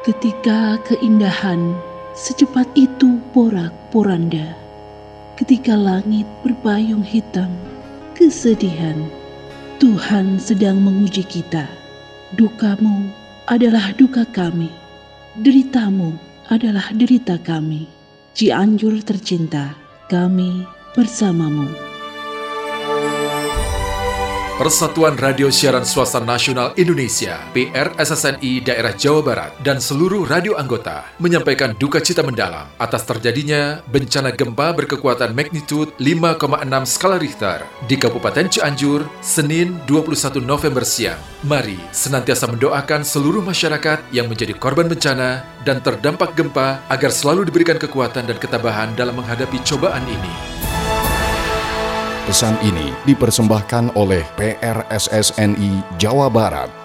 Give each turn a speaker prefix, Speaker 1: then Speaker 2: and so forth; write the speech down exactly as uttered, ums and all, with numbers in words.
Speaker 1: Ketika keindahan secepat itu porak-poranda, ketika langit berpayung hitam, kesedihan, Tuhan sedang menguji kita. Dukamu adalah duka kami, deritamu adalah derita kami. Cianjur tercinta, kami bersamamu.
Speaker 2: Persatuan Radio Siaran Swasta Nasional Indonesia P R S S N I Daerah Jawa Barat dan seluruh radio anggota menyampaikan duka cita mendalam atas terjadinya bencana gempa berkekuatan magnitudo lima koma enam skala Richter di Kabupaten Cianjur, Senin dua puluh satu November siang. Mari senantiasa mendoakan seluruh masyarakat yang menjadi korban bencana dan terdampak gempa agar selalu diberikan kekuatan dan ketabahan dalam menghadapi cobaan ini.
Speaker 3: Pesan ini dipersembahkan oleh P R S S N I Jawa Barat.